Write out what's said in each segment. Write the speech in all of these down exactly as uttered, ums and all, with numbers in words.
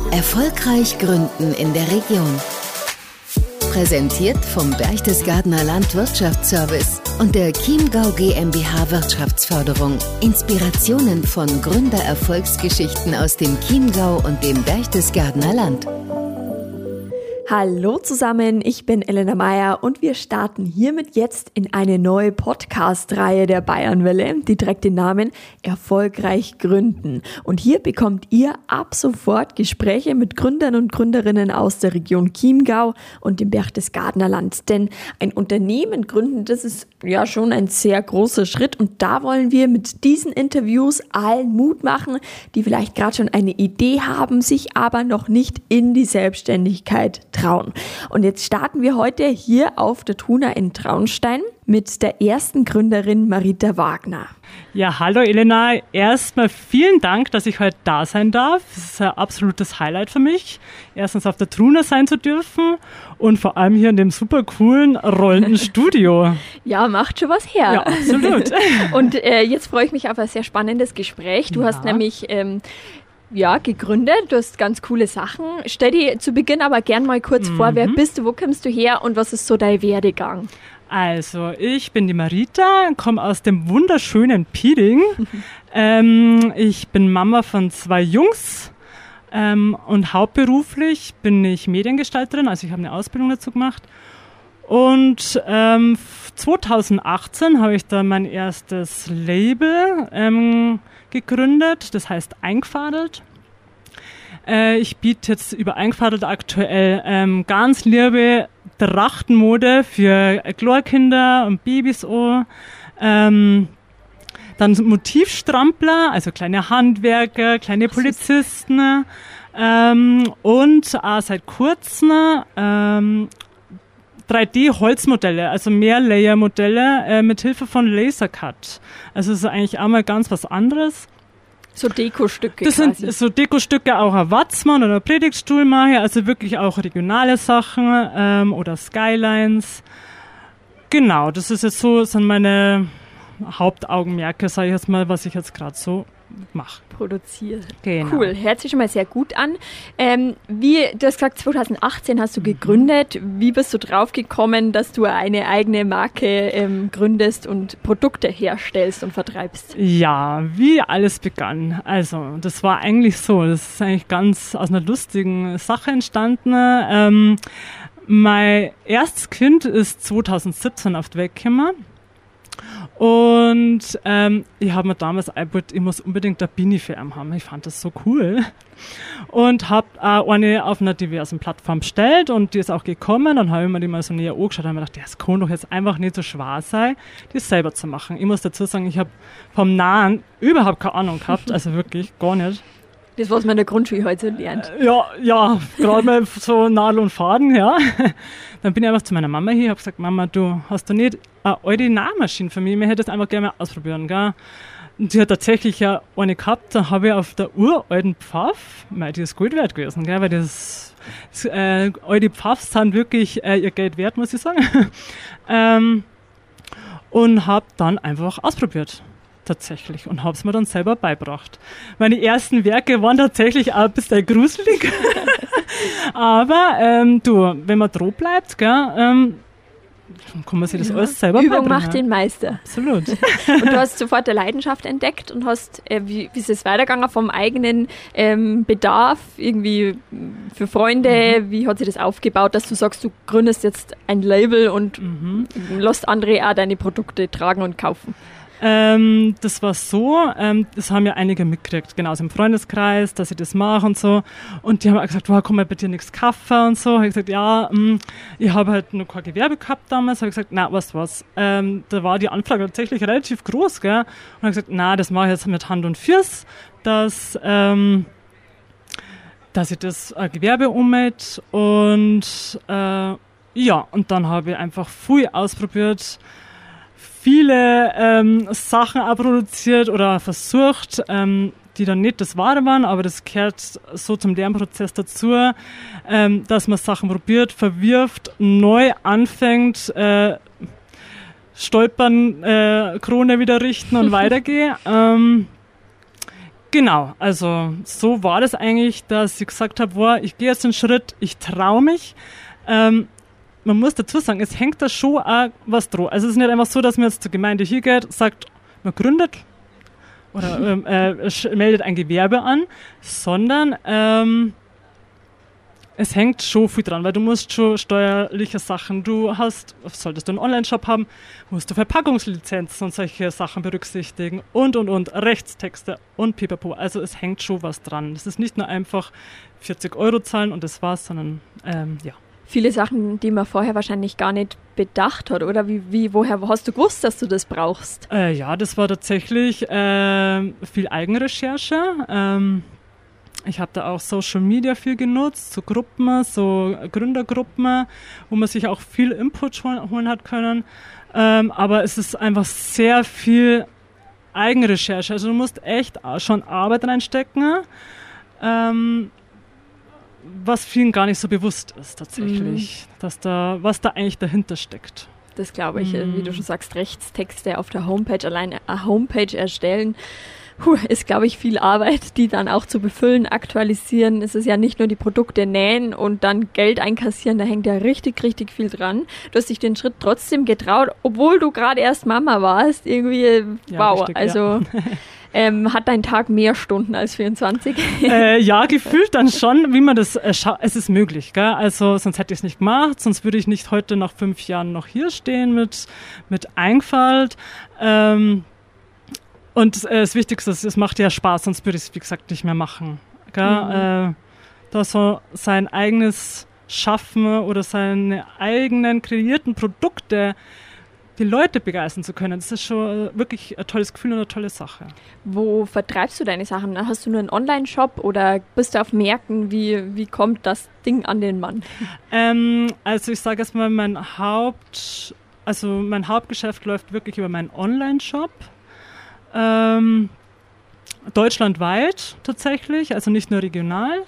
Erfolgreich gründen in der Region. Präsentiert vom Berchtesgadener Landwirtschaftsservice und der Chiemgau GmbH Wirtschaftsförderung. Inspirationen von Gründererfolgsgeschichten aus dem Chiemgau und dem Berchtesgadener Land. Hallo zusammen, ich bin Elena Meyer und wir starten hiermit jetzt in eine neue Podcast-Reihe der Bayernwelle, die trägt den Namen Erfolgreich gründen. Und hier bekommt ihr ab sofort Gespräche mit Gründern und Gründerinnen aus der Region Chiemgau und dem Berchtesgadener Land. Denn ein Unternehmen gründen, das ist ja schon ein sehr großer Schritt und da wollen wir mit diesen Interviews allen Mut machen, die vielleicht gerade schon eine Idee haben, sich aber noch nicht in die Selbstständigkeit trauen. Und jetzt starten wir heute hier auf der Tuna in Traunstein mit der ersten Gründerin Marita Wagner. Ja, hallo Elena. Erstmal vielen Dank, dass ich heute da sein darf. Es ist ein absolutes Highlight für mich, erstens auf der Tuna sein zu dürfen und vor allem hier in dem super coolen rollenden Studio. Ja, macht schon was her. Ja, absolut. Und äh, jetzt freue ich mich auf ein sehr spannendes Gespräch. Du ja. hast nämlich ähm, ja, gegründet, du hast ganz coole Sachen. Stell dir zu Beginn aber gern mal kurz mhm. vor, wer bist du, wo kommst du her und was ist so dein Werdegang? Also, ich bin die Marita, komme aus dem wunderschönen Piding. ähm, ich bin Mama von zwei Jungs ähm, und hauptberuflich bin ich Mediengestalterin, also ich habe eine Ausbildung dazu gemacht. Und ähm, zwanzig achtzehn habe ich dann mein erstes Label ähm, gegründet, das heißt Eingefadelt. Äh, ich biete jetzt über Eingefadelt aktuell ähm, ganz liebe Trachtenmode für Chlorkinder und Babys auch. Ähm, dann Motivstrampler, also kleine Handwerker, kleine Polizisten ähm, und auch seit kurzem ähm, drei D-Holzmodelle, also Mehrlayer-Modelle äh, mit Hilfe von Lasercut. Also es ist eigentlich auch mal ganz was anderes. So Dekostücke Das quasi. Sind so Dekostücke, auch ein Watzmann oder ein Predigtstuhl mache, also wirklich auch regionale Sachen ähm, oder Skylines. Genau, das ist jetzt so, sind meine Hauptaugenmerke, sage ich jetzt mal, was ich jetzt gerade so mache. Produziert. Genau. Cool, hört sich schon mal sehr gut an. Ähm, wie, du hast gesagt, zwanzig achtzehn hast du gegründet. Wie bist du drauf gekommen, dass du eine eigene Marke ähm, gründest und Produkte herstellst und vertreibst? Ja, wie alles begann. Also, das war eigentlich so, das ist eigentlich ganz aus einer lustigen Sache entstanden. Ähm, mein erstes Kind ist zwanzig siebzehn auf die Welt gekommen. Und ähm, ich habe mir damals eingebaut, ich muss unbedingt eine Beanie für ihn haben. Ich fand das so cool. Und habe äh, eine auf einer diversen Plattform bestellt und die ist auch gekommen. Dann habe ich mir die mal so näher angeschaut und habe mir gedacht, das kann doch jetzt einfach nicht so schwer sein, das selber zu machen. Ich muss dazu sagen, ich habe vom Nahen überhaupt keine Ahnung gehabt, also wirklich gar nicht. Das, was man in der Grundschule heute so lernt. Ja, ja, gerade mal so Nadel und Faden, ja. Dann bin ich einfach zu meiner Mama hier, habe gesagt, Mama, du hast doch nicht eine alte Nähmaschine für mich, ich hätte das einfach gerne mal ausprobieren, gell. Und die hat tatsächlich ja eine gehabt, da habe ich auf der uralten Pfaff, mei, die ist Gold wert gewesen, gell, weil das, das äh, alte Pfaffs sind wirklich äh, ihr Geld wert, muss ich sagen. ähm, und habe dann einfach ausprobiert. Tatsächlich und habe es mir dann selber beigebracht. Meine ersten Werke waren tatsächlich auch ein bisschen gruselig. Aber ähm, du, wenn man droh bleibt, gell, ähm, dann kann man sich das ja. alles selber Übung beibringen. macht den Meister. Absolut. Und du hast sofort eine Leidenschaft entdeckt und hast, äh, wie, wie ist es weitergegangen vom eigenen ähm, Bedarf, irgendwie für Freunde, mhm. wie hat sich das aufgebaut, dass du sagst, du gründest jetzt ein Label und mhm. lässt andere auch deine Produkte tragen und kaufen? Ähm, das war so, ähm, das haben ja einige mitgekriegt, genau, aus dem Freundeskreis, dass ich das mache und so. Und die haben auch gesagt, wow, komm mal bitte nichts Kaffee und so. Habe ich gesagt, ja, mh, ich habe halt noch kein Gewerbe gehabt damals. Habe ich gesagt, na, weißt du was, ähm, da war die Anfrage tatsächlich relativ groß, gell. Und habe gesagt, na, das mache ich jetzt mit Hand und Fuß, dass, ähm, dass ich das äh, Gewerbe ummelde. Und äh, ja, und dann habe ich einfach viel ausprobiert, viele ähm, Sachen auch produziert oder versucht, ähm, die dann nicht das Wahre waren, aber das gehört so zum Lernprozess dazu, ähm, dass man Sachen probiert, verwirft, neu anfängt, äh, stolpern, äh, Krone wieder richten und weitergehen. Ähm, Genau, also so war das eigentlich, dass ich gesagt habe, boah, ich gehe jetzt einen Schritt, ich traue mich. Ähm, man muss dazu sagen, es hängt da schon auch was dran. Also es ist nicht einfach so, dass man jetzt zur Gemeinde hier geht, sagt, man gründet oder ähm, äh, meldet ein Gewerbe an, sondern ähm, es hängt schon viel dran, weil du musst schon steuerliche Sachen, du hast, solltest du einen Online-Shop haben, musst du Verpackungslizenzen und solche Sachen berücksichtigen und, und, und, Rechtstexte und pipapo. Also es hängt schon was dran. Es ist nicht nur einfach vierzig Euro zahlen und das war's, sondern ähm, ja. Viele Sachen, die man vorher wahrscheinlich gar nicht bedacht hat, oder wie, wie woher hast du gewusst, dass du das brauchst? Äh, ja, das war tatsächlich äh, viel Eigenrecherche. Ähm, Ich habe da auch Social Media viel genutzt, so Gruppen, so Gründergruppen, wo man sich auch viel Input holen hat können. Ähm, aber es ist einfach sehr viel Eigenrecherche. Also du musst echt schon Arbeit reinstecken, ähm, was vielen gar nicht so bewusst ist tatsächlich, mhm. dass da, was da eigentlich dahinter steckt. Das glaube ich, mhm. wie du schon sagst, Rechtstexte auf der Homepage, allein eine Homepage erstellen. Puh, ist, glaube ich, viel Arbeit, die dann auch zu befüllen, aktualisieren. Es ist ja nicht nur die Produkte nähen und dann Geld einkassieren, da hängt ja richtig, richtig viel dran. Du hast dich den Schritt trotzdem getraut, obwohl du gerade erst Mama warst. Irgendwie, ja, wow, richtig, also ja. ähm, hat dein Tag mehr Stunden als vierundzwanzig? Äh, ja, gefühlt dann schon, wie man das, äh, scha- es ist möglich, gell? Also sonst hätte ich es nicht gemacht, sonst würde ich nicht heute nach fünf Jahren noch hier stehen mit, mit Einfalt. Ähm, Und äh, das Wichtigste ist, es macht ja Spaß, sonst würde ich es, wie gesagt, nicht mehr machen. Gell? Mhm. Äh, da so sein eigenes Schaffen oder seine eigenen kreierten Produkte die Leute begeistern zu können, das ist schon wirklich ein tolles Gefühl und eine tolle Sache. Wo vertreibst du deine Sachen? Hast du nur einen Online-Shop oder bist du auf Märkten? Wie, wie kommt das Ding an den Mann? Ähm, also ich sage erstmal, mein Haupt, also mein Hauptgeschäft läuft wirklich über meinen Online-Shop. Ähm, deutschlandweit tatsächlich, also nicht nur regional.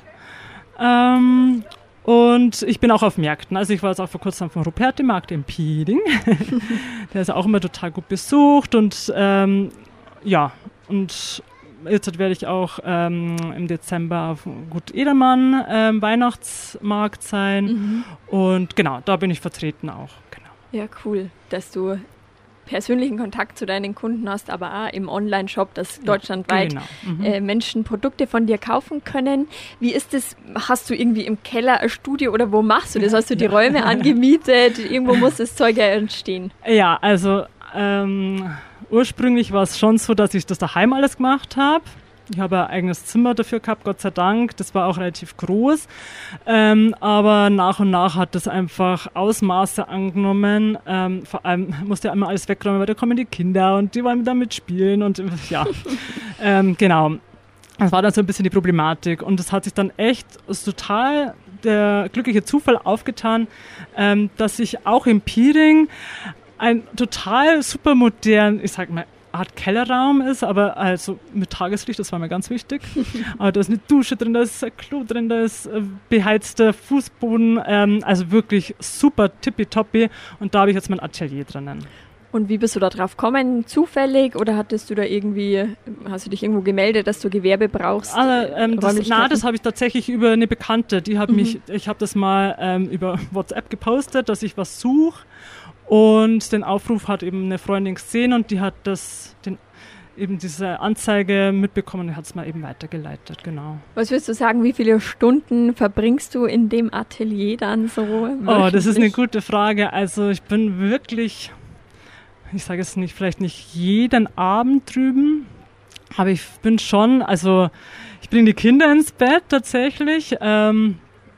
Ähm, und ich bin auch auf Märkten. Also ich war jetzt auch vor kurzem vom Ruperti-Markt in Pieding. Der ist auch immer total gut besucht. Und ähm, ja, und jetzt werde ich auch ähm, im Dezember auf Gut Edelmann ähm, Weihnachtsmarkt sein. Mhm. Und genau, da bin ich vertreten auch. Genau. Ja, cool, dass du persönlichen Kontakt zu deinen Kunden hast, aber auch im Online-Shop, dass ja, deutschlandweit genau. mhm. äh, Menschen Produkte von dir kaufen können. Wie ist das? Hast du irgendwie im Keller ein Studio oder wo machst du das? Hast du die Räume angemietet? Irgendwo muss das Zeug ja entstehen. Ja, also ähm, ursprünglich war es schon so, dass ich das daheim alles gemacht habe. Ich habe ein eigenes Zimmer dafür gehabt, Gott sei Dank. Das war auch relativ groß. Ähm, aber nach und nach hat das einfach Ausmaße angenommen. Ähm, vor allem musste ja immer alles wegräumen, weil da kommen die Kinder und die wollen damit spielen. Und ja, ähm, genau. Das war dann so ein bisschen die Problematik. Und es hat sich dann echt total der glückliche Zufall aufgetan, ähm, dass ich auch im Pieding ein total super modern, ich sag mal, Art Kellerraum ist, aber also mit Tageslicht, das war mir ganz wichtig. Aber da ist eine Dusche drin, da ist ein Klo drin, da ist äh, beheizter Fußboden, ähm, also wirklich super tippitoppi. Und da habe ich jetzt mein Atelier drinnen. Und wie bist du da drauf gekommen? Zufällig oder hattest du da irgendwie, hast du dich irgendwo gemeldet, dass du Gewerbe brauchst? Also, ähm, das, na, das habe ich tatsächlich über eine Bekannte, die hat mhm. mich, ich habe das mal ähm, über WhatsApp gepostet, dass ich was suche. Und den Aufruf hat eben eine Freundin gesehen und die hat das, den, eben diese Anzeige mitbekommen und hat es mal eben weitergeleitet, genau. Was würdest du sagen, wie viele Stunden verbringst du in dem Atelier dann so? Oh, das ist eine gute Frage. Also ich bin wirklich, ich sage es nicht, vielleicht nicht jeden Abend drüben, aber ich bin schon, also ich bringe die Kinder ins Bett tatsächlich, ähm,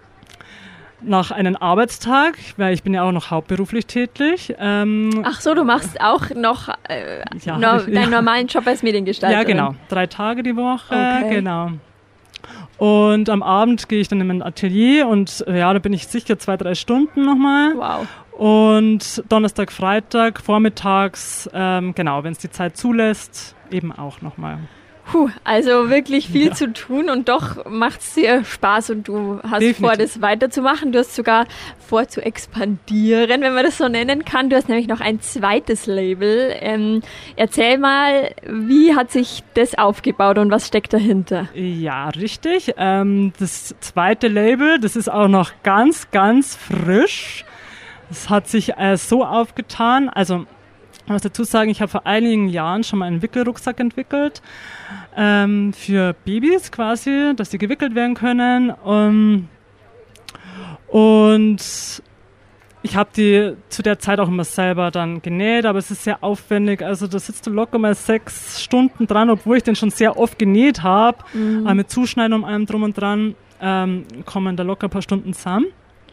nach einem Arbeitstag, weil ich bin ja auch noch hauptberuflich tätig. Ähm, Ach so, du machst auch noch äh, ja, no, ich, deinen ja. normalen Job als Mediengestalterin? Ja, genau. Drei Tage die Woche, okay. genau. Und am Abend gehe ich dann in mein Atelier und ja, da bin ich sicher zwei, drei Stunden nochmal. Wow. Und Donnerstag, Freitag, vormittags, ähm, genau, wenn es die Zeit zulässt, eben auch nochmal. Puh, also wirklich viel ja. zu tun und doch macht es dir Spaß und du hast Definitiv. vor, das weiterzumachen. Du hast sogar vor zu expandieren, wenn man das so nennen kann. Du hast nämlich noch ein zweites Label. Ähm, erzähl mal, wie hat sich das aufgebaut und was steckt dahinter? Ja, richtig. Ähm, das zweite Label, das ist auch noch ganz, ganz frisch. Es hat sich äh, so aufgetan, also ich muss dazu sagen, ich habe vor einigen Jahren schon mal einen Wickelrucksack entwickelt ähm, für Babys quasi, dass die gewickelt werden können. Um, und ich habe die zu der Zeit auch immer selber dann genäht, aber es ist sehr aufwendig. Also da sitzt du locker mal sechs Stunden dran, obwohl ich den schon sehr oft genäht habe. Mhm. Aber mit Zuschneiden und allem drum und dran ähm, kommen da locker ein paar Stunden zusammen.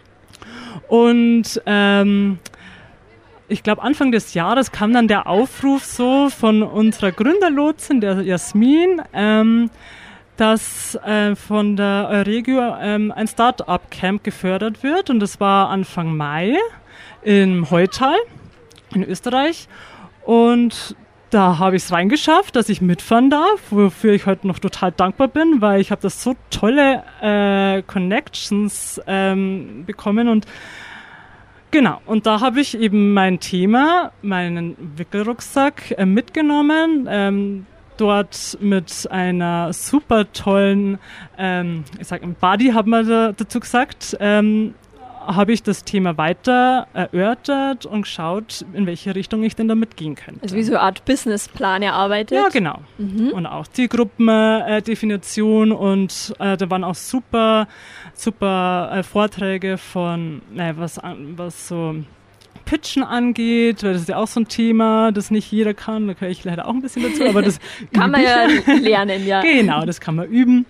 Und ähm, ich glaube, Anfang des Jahres kam dann der Aufruf so von unserer Gründerlotsin, der Jasmin, ähm, dass äh, von der Euregio ähm, ein Start-up-Camp gefördert wird. Und das war Anfang Mai im Heutal in Österreich. Und da habe ich es reingeschafft, dass ich mitfahren darf, wofür ich heute noch total dankbar bin, weil ich habe das so tolle äh, Connections ähm, bekommen und genau, und da habe ich eben mein Thema, meinen Wickelrucksack äh, mitgenommen, ähm, dort mit einer super tollen, ähm, ich sag ein Buddy, haben wir da, dazu gesagt, ähm, habe ich das Thema weiter erörtert und geschaut, in welche Richtung ich denn damit gehen könnte. Also wie so eine Art Businessplan erarbeitet? Ja, genau. Mhm. Und auch Zielgruppendefinition äh, und äh, da waren auch super, super äh, Vorträge von, naja, was, was so Pitchen angeht, weil das ist ja auch so ein Thema, das nicht jeder kann, da gehöre ich leider auch ein bisschen dazu, aber das kann man ja lernen, ja. Genau, das kann man üben.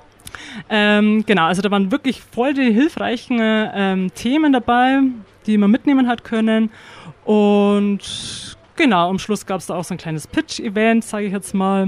Ähm, genau, also da waren wirklich voll die hilfreichen ähm, Themen dabei, die man mitnehmen hat können. Und genau, am Schluss gab es da auch so ein kleines Pitch-Event, sage ich jetzt mal.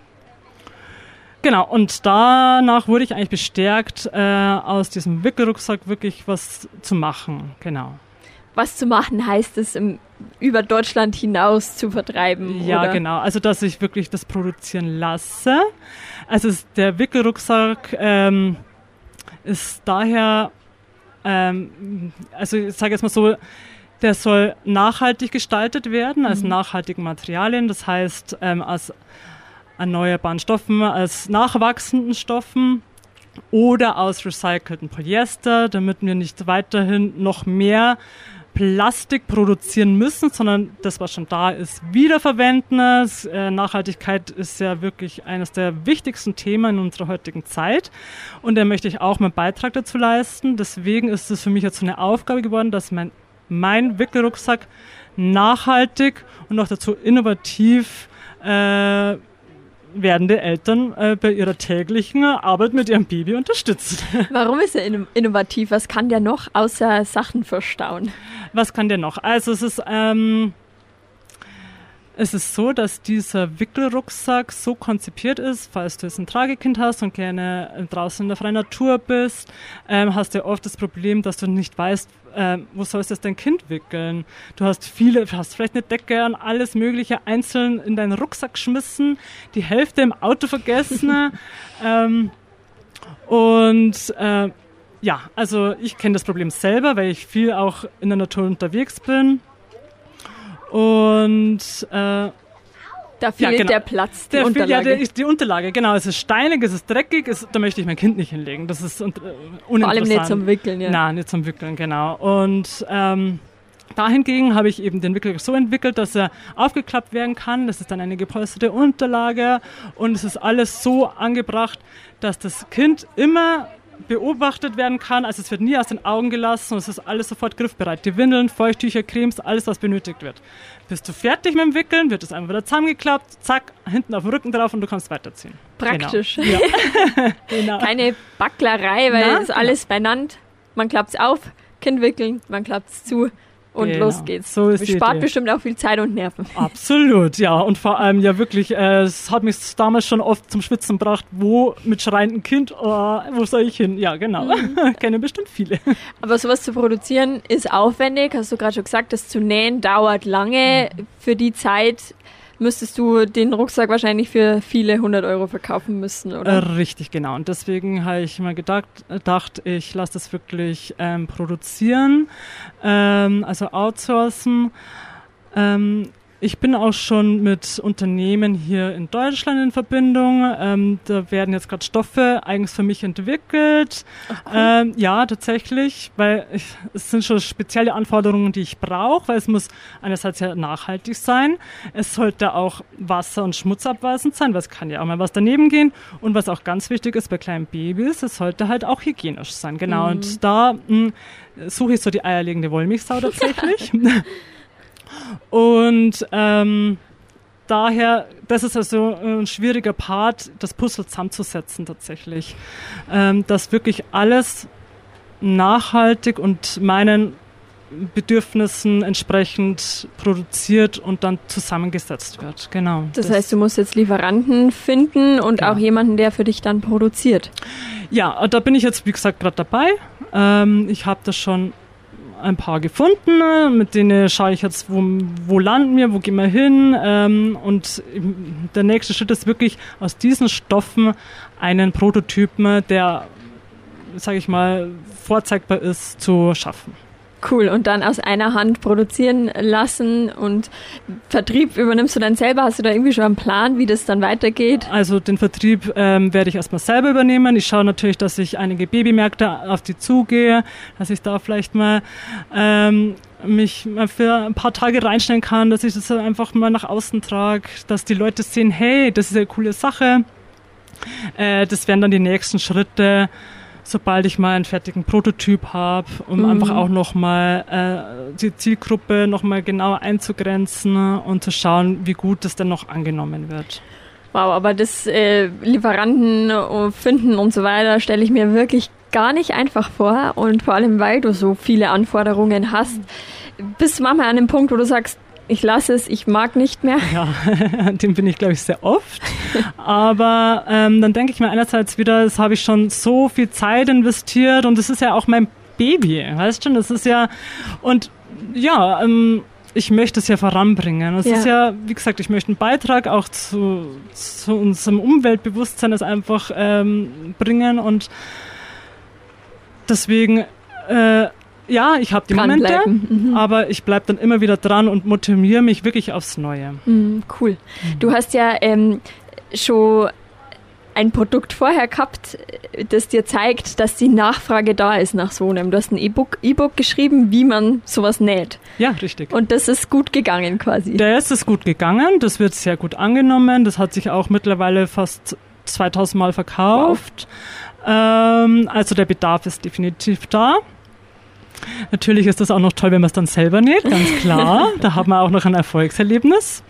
Genau, und danach wurde ich eigentlich bestärkt, äh, aus diesem Wickelrucksack wirklich was zu machen. Genau. Was zu machen heißt es, im, über Deutschland hinaus zu vertreiben? Ja, oder? Genau. Also, dass ich wirklich das produzieren lasse. Also, der Wickelrucksack ähm, ist daher, ähm, also ich sage jetzt mal so, der soll nachhaltig gestaltet werden, aus mhm. nachhaltigen Materialien. Das heißt, ähm, aus erneuerbaren Stoffen, aus nachwachsenden Stoffen oder aus recycelten Polyester, damit wir nicht weiterhin noch mehr Plastik produzieren müssen, sondern das, was schon da ist, wiederverwenden. Äh, Nachhaltigkeit ist ja wirklich eines der wichtigsten Themen in unserer heutigen Zeit und da möchte ich auch meinen Beitrag dazu leisten. Deswegen ist es für mich jetzt so eine Aufgabe geworden, dass mein, mein Wickelrucksack nachhaltig und noch dazu innovativ äh, werdende Eltern äh, bei ihrer täglichen Arbeit mit ihrem Baby unterstützt. Warum ist er innovativ? Was kann der noch außer Sachen verstauen? Was kann der noch? Also es ist, ähm, es ist so, dass dieser Wickelrucksack so konzipiert ist, falls du jetzt ein Tragekind hast und gerne draußen in der freien Natur bist, ähm, hast du oft das Problem, dass du nicht weißt, äh, wo sollst du jetzt dein Kind wickeln? Du hast viele, du hast vielleicht eine Decke und alles Mögliche einzeln in deinen Rucksack geschmissen, die Hälfte im Auto vergessen. ähm, und äh, ja, also ich kenne das Problem selber, weil ich viel auch in der Natur unterwegs bin. Und äh, da fehlt ja, genau. der Platz, die der Unterlage. Ja, der, die Unterlage, genau. Es ist steinig, es ist dreckig, es, da möchte ich mein Kind nicht hinlegen. Das ist äh, uninteressant. Vor allem nicht zum Wickeln, ja. Nein, nicht zum Wickeln, genau. Und ähm, dahingegen habe ich eben den Wickel so entwickelt, dass er aufgeklappt werden kann. Das ist dann eine gepolsterte Unterlage und es ist alles so angebracht, dass das Kind immer beobachtet werden kann, also es wird nie aus den Augen gelassen und es ist alles sofort griffbereit. Die Windeln, Feuchttücher, Cremes, alles, was benötigt wird. Bist du fertig mit dem Wickeln, wird es einfach wieder zusammengeklappt, zack, hinten auf dem Rücken drauf und du kannst weiterziehen. Praktisch. Genau. Ja. Genau. Keine Backlerei, weil Na, es ist alles genau. beieinander. Man klappt es auf, Kind wickeln, man klappt es zu. Und genau. los geht's. So ist Spart Idee. Bestimmt auch viel Zeit und Nerven. Absolut, ja. Und vor allem ja wirklich, äh, es hat mich damals schon oft zum Schwitzen gebracht, wo mit schreiendem Kind, oh, wo soll ich hin? Ja, genau. Mhm. Kennen bestimmt viele. Aber sowas zu produzieren ist aufwendig, hast du gerade schon gesagt, das zu nähen dauert lange. Mhm. Für die Zeit müsstest du den Rucksack wahrscheinlich für viele hundert Euro verkaufen müssen, oder? Äh, richtig, genau. Und deswegen habe ich mir gedacht, gedacht ich lasse das wirklich ähm, produzieren, ähm, also outsourcen. Ähm, Ich bin auch schon mit Unternehmen hier in Deutschland in Verbindung. Ähm, da werden jetzt gerade Stoffe eigens für mich entwickelt. Ach, cool. ähm, ja, tatsächlich, weil ich, es sind schon spezielle Anforderungen, die ich brauche, weil es muss einerseits ja nachhaltig sein. Es sollte auch wasser- und schmutzabweisend sein, weil es kann ja auch mal was daneben gehen. Und was auch ganz wichtig ist bei kleinen Babys, es sollte halt auch hygienisch sein. Genau, mhm. Und da mh, suche ich so die eierlegende Wollmilchsau tatsächlich. Und ähm, daher, das ist also ein schwieriger Part, das Puzzle zusammenzusetzen tatsächlich. Ähm, dass wirklich alles nachhaltig und meinen Bedürfnissen entsprechend produziert und dann zusammengesetzt wird. Genau. Das, das heißt, du musst jetzt Lieferanten finden und genau. auch jemanden, der für dich dann produziert. Ja, da bin ich jetzt, wie gesagt, gerade dabei. Ähm, ich habe das schon ein paar gefunden, mit denen schaue ich jetzt, wo, wo landen wir, wo gehen wir hin, ähm, und der nächste Schritt ist wirklich aus diesen Stoffen einen Prototypen, der, sage ich mal, vorzeigbar ist, zu schaffen. Cool, und dann aus einer Hand produzieren lassen und Vertrieb übernimmst du dann selber? Hast du da irgendwie schon einen Plan, wie das dann weitergeht? Also den Vertrieb ähm, werde ich erstmal selber übernehmen. Ich schaue natürlich, dass ich einige Babymärkte auf die zugehe, dass ich da vielleicht mal ähm, mich mal für ein paar Tage reinstellen kann, dass ich das einfach mal nach außen trage, dass die Leute sehen, hey, das ist eine coole Sache. Äh, das wären dann die nächsten Schritte, sobald ich mal einen fertigen Prototyp habe, um mhm. einfach auch nochmal äh, die Zielgruppe nochmal genauer einzugrenzen und zu schauen, wie gut das dann noch angenommen wird. Wow, aber das äh, Lieferanten finden und so weiter stelle ich mir wirklich gar nicht einfach vor, und vor allem, weil du so viele Anforderungen hast. Bist du manchmal an dem Punkt, wo du sagst, ich lasse es, ich mag nicht mehr? Ja, an dem bin ich, glaube ich, sehr oft. Aber ähm, dann denke ich mir einerseits wieder, das habe ich schon so viel Zeit investiert und es ist ja auch mein Baby, weißt du? Das ist ja, und ja, ähm, ich möchte es ja voranbringen. Es ja. ist ja, wie gesagt, ich möchte einen Beitrag auch zu, zu unserem Umweltbewusstsein das einfach ähm, bringen, und deswegen äh, ja, ich habe die Momente, mhm. aber ich bleibe dann immer wieder dran und motiviere mich wirklich aufs Neue. Mhm, cool. Mhm. Du hast ja ähm, schon ein Produkt vorher gehabt, das dir zeigt, dass die Nachfrage da ist nach so einem. Du hast ein E-Book, E-Book geschrieben, wie man sowas näht. Ja, richtig. Und das ist gut gegangen quasi. Das ist gut gegangen, das wird sehr gut angenommen. Das hat sich auch mittlerweile fast zweitausend Mal verkauft. Wow. Ähm, also der Bedarf ist definitiv da. Natürlich ist das auch noch toll, wenn man es dann selber näht, ganz klar. Da hat man auch noch ein Erfolgserlebnis.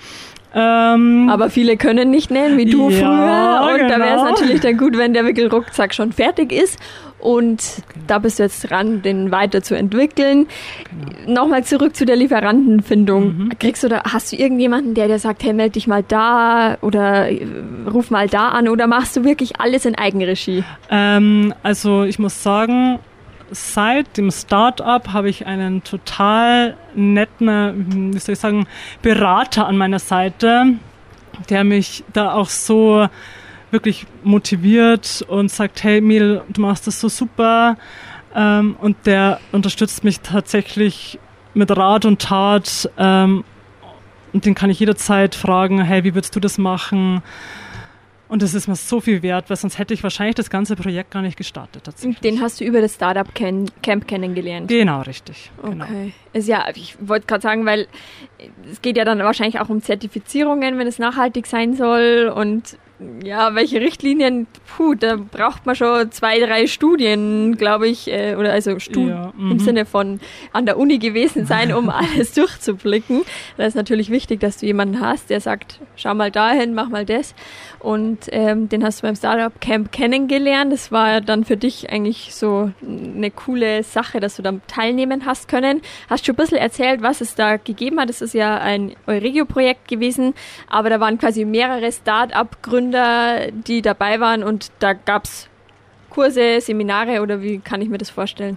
Ähm, Aber viele können nicht nähen, wie du ja, früher. Und genau. da wäre es natürlich dann gut, wenn der Wickelrucksack schon fertig ist. Und genau. da bist du jetzt dran, den weiterzuentwickeln. Genau. Nochmal zurück zu der Lieferantenfindung. Mhm. Kriegst du da, hast du irgendjemanden, der dir sagt, hey, melde dich mal da oder ruf mal da an, oder machst du wirklich alles in Eigenregie? Ähm, also ich muss sagen, seit dem Start-up habe ich einen total netten, wie soll ich sagen, Berater an meiner Seite, der mich da auch so wirklich motiviert und sagt, hey Mädel, du machst das so super, ähm, und der unterstützt mich tatsächlich mit Rat und Tat, ähm, und den kann ich jederzeit fragen, hey, wie würdest du das machen? Und das ist mir so viel wert, weil sonst hätte ich wahrscheinlich das ganze Projekt gar nicht gestartet. Tatsächlich. Den hast du über das Startup Camp kennengelernt? Genau, richtig. Genau. Okay. Ist ja, ich wollte gerade sagen, weil es geht ja dann wahrscheinlich auch um Zertifizierungen, wenn es nachhaltig sein soll, und ja, welche Richtlinien, puh, da braucht man schon zwei, drei Studien, glaube ich, äh, oder also Studien ja, im Sinne von an der Uni gewesen sein, um alles durchzublicken. Da ist natürlich wichtig, dass du jemanden hast, der sagt, schau mal dahin, mach mal das. Und ähm, den hast du beim Startup Camp kennengelernt. Das war dann für dich eigentlich so eine coole Sache, dass du da teilnehmen hast können. Hast schon ein bisschen erzählt, was es da gegeben hat. Das ist ja ein Euregio-Projekt gewesen, aber da waren quasi mehrere Start-up-Gründer, die dabei waren, und da gab es Kurse, Seminare, oder wie kann ich mir das vorstellen?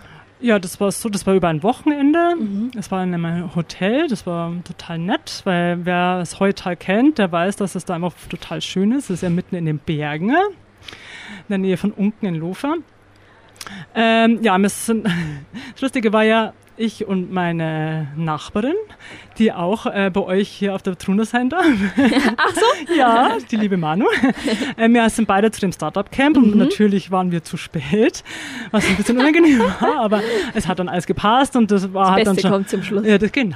Ja, das war so, das war über ein Wochenende. Mhm. Es war in einem Hotel, das war total nett, weil wer das Heutal kennt, der weiß, dass es da einfach total schön ist. Es ist ja mitten in den Bergen, in der Nähe von Unken in Lofer. Ähm, ja, das, sind, das Lustige war ja, ich und meine Nachbarin, die auch äh, bei euch hier auf der Trune sein darf. Ach so? Ja, die liebe Manu. Äh, wir sind beide zu dem Startup-Camp mhm. und natürlich waren wir zu spät, was ein bisschen unangenehm war, aber es hat dann alles gepasst und das war das halt Beste dann schon... kommt zum Schluss. Ja, das, genau.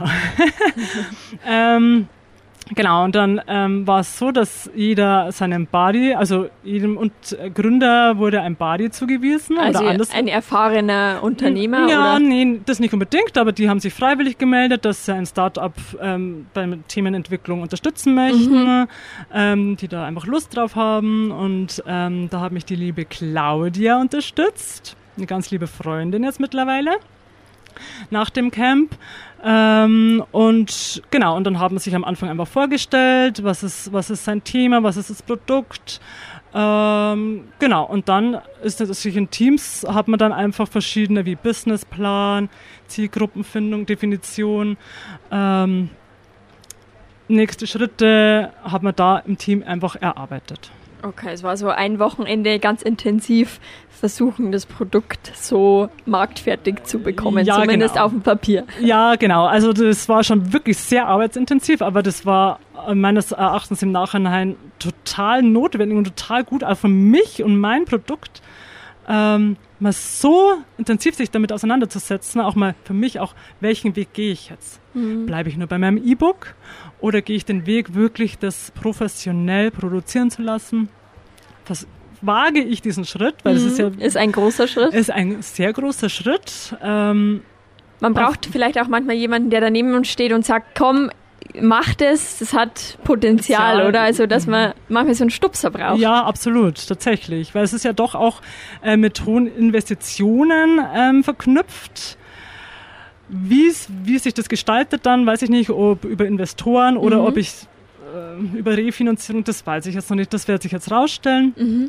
ähm, Genau, und dann ähm, war es so, dass jeder seinem Buddy, also jedem und äh, Gründer wurde ein Buddy zugewiesen. Also oder alles. Ein erfahrener Unternehmer? Ja, oder? nee, das nicht unbedingt, aber die haben sich freiwillig gemeldet, dass sie ein Startup ähm, bei Themenentwicklung unterstützen möchten, mhm. ähm, die da einfach Lust drauf haben. Und ähm, da hat mich die liebe Claudia unterstützt, eine ganz liebe Freundin jetzt mittlerweile, nach dem Camp. Ähm, und genau, und dann haben sie sich am Anfang einfach vorgestellt, was ist, was ist sein Thema, was ist das Produkt. Ähm, genau, und dann ist natürlich in Teams, hat man dann einfach verschiedene wie Businessplan, Zielgruppenfindung, Definition. Ähm, nächste Schritte hat man da im Team einfach erarbeitet. Okay, es war so ein Wochenende ganz intensiv versuchen, das Produkt so marktfertig zu bekommen, ja, zumindest genau. auf dem Papier. Ja, genau. Also das war schon wirklich sehr arbeitsintensiv, aber das war meines Erachtens im Nachhinein total notwendig und total gut, auch für mich und mein Produkt, ähm, mal so intensiv sich damit auseinanderzusetzen, auch mal für mich auch, welchen Weg gehe ich jetzt? Mhm. Bleibe ich nur bei meinem E-Book oder gehe ich den Weg wirklich, das professionell produzieren zu lassen? Was wage ich diesen Schritt? Weil mhm. es ist ja ist ein großer Schritt. Ist ein sehr großer Schritt. Ähm, Man braucht vielleicht auch manchmal jemanden, der daneben uns steht und sagt, komm, mach das, das hat Potenzial, Potenzial, oder? Also, dass man manchmal so einen Stupser braucht. Ja, absolut, tatsächlich. Weil es ist ja doch auch äh, mit hohen Investitionen ähm, verknüpft. Wie sich das gestaltet dann, weiß ich nicht, ob über Investoren oder mhm. ob ich äh, über Refinanzierung, das weiß ich jetzt noch nicht, das wird sich jetzt rausstellen. Mhm.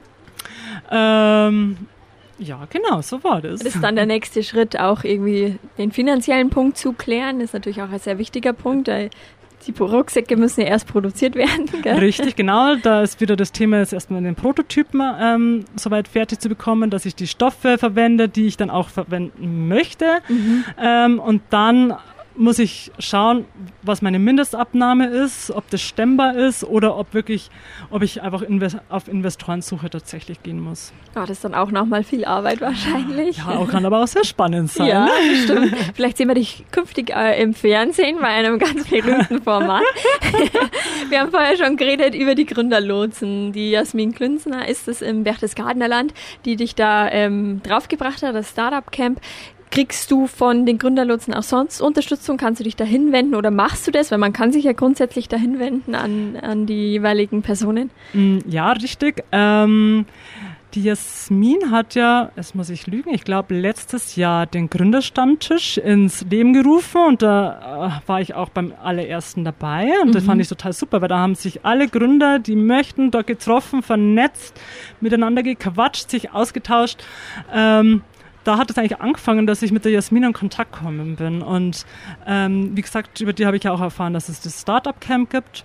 Ähm, ja, genau, so war das. Das ist dann der nächste Schritt, auch irgendwie den finanziellen Punkt zu klären. Das ist natürlich auch ein sehr wichtiger Punkt, weil die Rucksäcke müssen ja erst produziert werden. Gell? Richtig, genau. Da ist wieder das Thema, jetzt erstmal den Prototypen ähm, soweit fertig zu bekommen, dass ich die Stoffe verwende, die ich dann auch verwenden möchte. Mhm. Ähm, und dann muss ich schauen, was meine Mindestabnahme ist, ob das stemmbar ist oder ob wirklich, ob ich einfach invest- auf Investorensuche tatsächlich gehen muss. Ja, das ist dann auch nochmal viel Arbeit wahrscheinlich. Ja, kann aber auch sehr spannend sein. Ja, stimmt. Vielleicht sehen wir dich künftig äh, im Fernsehen bei einem ganz berühmten Format. Wir haben vorher schon geredet über die Gründerlotsen. Die Jasmin Klünzner ist es im Berchtesgadener Land, die dich da ähm, draufgebracht hat, das Startup-Camp. Kriegst du von den Gründerlotsen auch sonst Unterstützung? Kannst du dich da hinwenden oder machst du das? Weil man kann sich ja grundsätzlich da hinwenden an, an die jeweiligen Personen. Ja, richtig. Ähm, die Jasmin hat ja, jetzt muss ich lügen, ich glaube letztes Jahr den Gründerstammtisch ins Leben gerufen und da äh, war ich auch beim allerersten dabei und mhm. das fand ich total super, weil da haben sich alle Gründer, die möchten, dort getroffen, vernetzt, miteinander gequatscht, sich ausgetauscht. Ähm, Da hat es eigentlich angefangen, dass ich mit der Jasmin in Kontakt gekommen bin. Und ähm, wie gesagt, über die habe ich ja auch erfahren, dass es das Startup-Camp gibt.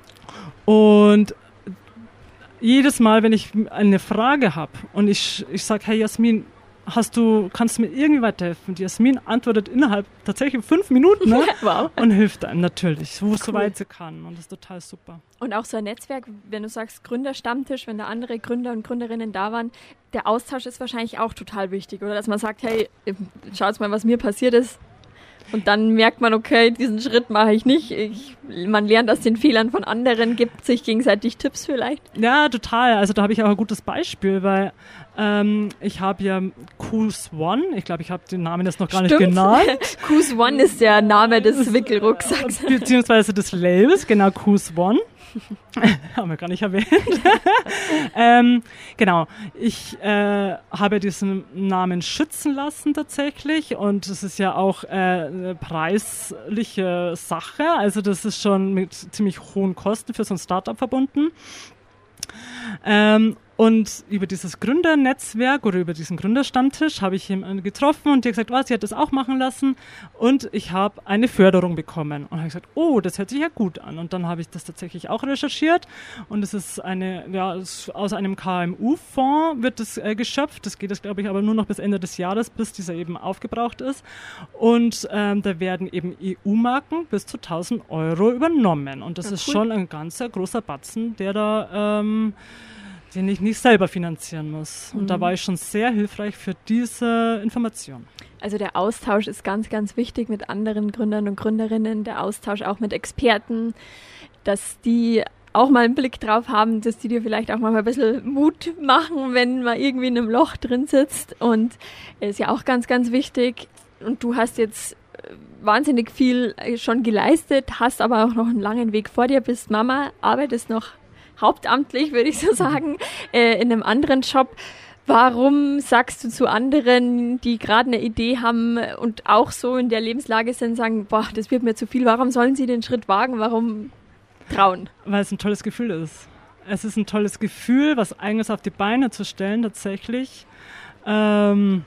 Und jedes Mal, wenn ich eine Frage habe und ich, ich sage, hey Jasmin, hast du, kannst du mir irgendwie weiterhelfen? Die Jasmin antwortet innerhalb tatsächlich fünf Minuten ne? Wow. Und hilft einem natürlich, wo cool. so weit sie kann. Und das ist total super. Und auch so ein Netzwerk, wenn du sagst Gründerstammtisch, wenn da andere Gründer und Gründerinnen da waren, der Austausch ist wahrscheinlich auch total wichtig, oder? Dass man sagt, hey, schaut mal, was mir passiert ist. Und dann merkt man, okay, diesen Schritt mache ich nicht. Ich, man lernt aus den Fehlern von anderen, gibt sich gegenseitig Tipps vielleicht. Ja, total. Also da habe ich auch ein gutes Beispiel, weil ähm, ich habe ja Cruise One, ich glaube, ich habe den Namen jetzt noch gar Stimmt. nicht genannt. Cruise One ist der Name des Wickelrucksacks. Beziehungsweise des Labels, genau, Cruise One. Haben wir gar nicht erwähnt. ähm, genau, ich äh, habe diesen Namen schützen lassen tatsächlich und es ist ja auch äh, eine preisliche Sache, also das ist schon mit ziemlich hohen Kosten für so ein Startup verbunden. Ähm, Und über dieses Gründernetzwerk oder über diesen Gründerstammtisch habe ich jemanden getroffen und die hat gesagt, oh, sie hat das auch machen lassen und ich habe eine Förderung bekommen. Und habe gesagt, oh, das hört sich ja gut an. Und dann habe ich das tatsächlich auch recherchiert und es ist eine, ja, aus einem K M U-Fonds wird das äh, geschöpft. Das geht jetzt, glaube ich, aber nur noch bis Ende des Jahres, bis dieser eben aufgebraucht ist. Und ähm, da werden eben E U-Marken bis zu tausend Euro übernommen. Und das ja, ist cool. schon ein ganzer großer Batzen, der da... Ähm, den ich nicht selber finanzieren muss. Und mhm. da war ich schon sehr hilfreich für diese Information. Also der Austausch ist ganz, ganz wichtig mit anderen Gründern und Gründerinnen, der Austausch auch mit Experten, dass die auch mal einen Blick drauf haben, dass die dir vielleicht auch mal ein bisschen Mut machen, wenn man irgendwie in einem Loch drin sitzt. Und ist ja auch ganz, ganz wichtig. Und du hast jetzt wahnsinnig viel schon geleistet, hast aber auch noch einen langen Weg vor dir, bist Mama, arbeitest noch hauptamtlich, würde ich so sagen, äh, in einem anderen Job. Warum sagst du zu anderen, die gerade eine Idee haben und auch so in der Lebenslage sind, sagen, boah, das wird mir zu viel, warum sollen sie den Schritt wagen, warum trauen? Weil es ein tolles Gefühl ist. Es ist ein tolles Gefühl, was Eigenes auf die Beine zu stellen, tatsächlich. Ähm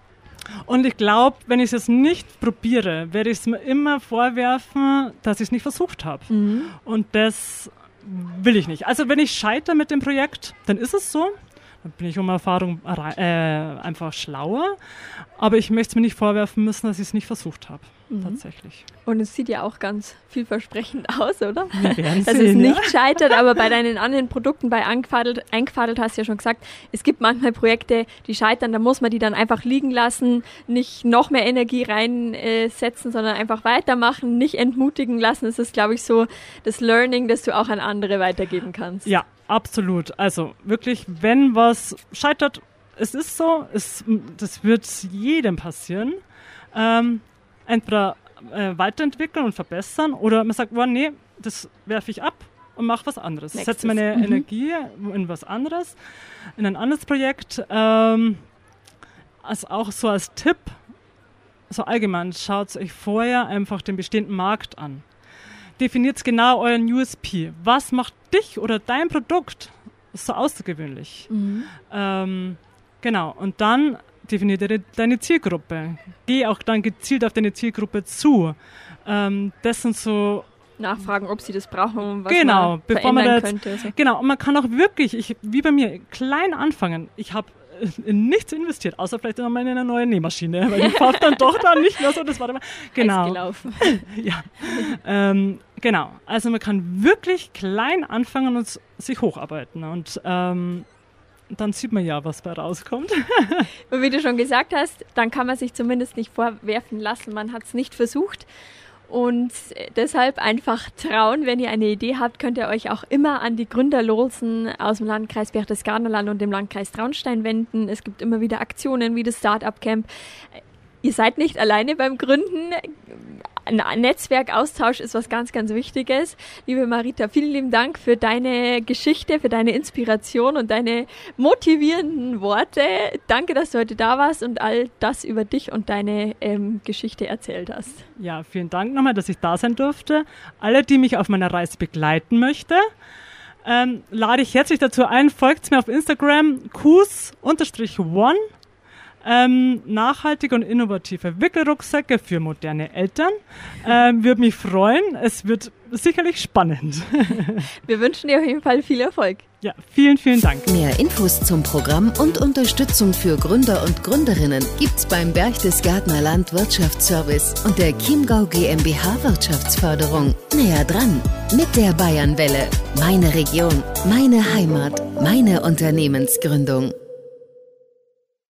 und ich glaube, wenn ich es jetzt nicht probiere, werde ich es mir immer vorwerfen, dass ich es nicht versucht habe. Mhm. Und das will ich nicht. Also wenn ich scheitere mit dem Projekt, dann ist es so. Dann bin ich um Erfahrung äh, einfach schlauer. Aber ich möchte es mir nicht vorwerfen müssen, dass ich es nicht versucht habe. Mhm. Tatsächlich. Und es sieht ja auch ganz vielversprechend aus, oder? Wir werden dass sehen, es nicht ja? scheitert, aber bei deinen anderen Produkten, bei Eingefadelt, Eingefadelt hast du ja schon gesagt, es gibt manchmal Projekte, die scheitern, da muss man die dann einfach liegen lassen, nicht noch mehr Energie reinsetzen, äh, sondern einfach weitermachen, nicht entmutigen lassen. Das ist, glaube ich, so das Learning, das du auch an andere weitergeben kannst. Ja, absolut. Also wirklich, wenn was scheitert, es ist so, es, das wird jedem passieren. Ähm, entweder äh, weiterentwickeln und verbessern oder man sagt, oh, nee, das werfe ich ab und mache was anderes. Nächstes. Setze meine mhm. Energie in was anderes, in ein anderes Projekt. Ähm, also auch so als Tipp, so allgemein, schaut euch vorher einfach den bestehenden Markt an. Definiert genau euren U S P. Was macht dich oder dein Produkt so außergewöhnlich? Mhm. Ähm, genau, und dann definiere deine Zielgruppe. Geh auch dann gezielt auf deine Zielgruppe zu. Ähm, das sind so... Nachfragen, ob sie das brauchen und was genau, man bevor man verändern das, könnte. So. Genau, und man kann auch wirklich, ich, wie bei mir, klein anfangen. Ich habe in nichts investiert, außer vielleicht in eine neue Nähmaschine, weil die kauft dann doch dann nicht mehr so. Das war dann, genau. gelaufen. ja, ähm, genau. Also man kann wirklich klein anfangen und sich hocharbeiten und ähm, dann sieht man ja, was da rauskommt. Und wie du schon gesagt hast, dann kann man sich zumindest nicht vorwerfen lassen, man hat es nicht versucht. Und deshalb einfach trauen, wenn ihr eine Idee habt, könnt ihr euch auch immer an die Gründerlotsen aus dem Landkreis Berchtesgadener Land und dem Landkreis Traunstein wenden. Es gibt immer wieder Aktionen wie das Startup Camp. Ihr seid nicht alleine beim Gründen. Ein Netzwerkaustausch ist was ganz, ganz Wichtiges. Liebe Marita, vielen lieben Dank für deine Geschichte, für deine Inspiration und deine motivierenden Worte. Danke, dass du heute da warst und all das über dich und deine ähm, Geschichte erzählt hast. Ja, vielen Dank nochmal, dass ich da sein durfte. Alle, die mich auf meiner Reise begleiten möchten, ähm, lade ich herzlich dazu ein, folgt mir auf Instagram, kus one. Ähm, nachhaltige und innovative Wickelrucksäcke für moderne Eltern. Ähm, würde mich freuen. Es wird sicherlich spannend. Wir wünschen dir auf jeden Fall viel Erfolg. Ja, vielen, vielen Dank. Mehr Infos zum Programm und Unterstützung für Gründer und Gründerinnen gibt's beim Berchtesgadener Land Wirtschaftsservice und der Chiemgau GmbH Wirtschaftsförderung. Näher dran mit der Bayernwelle. Meine Region, meine Heimat, meine Unternehmensgründung.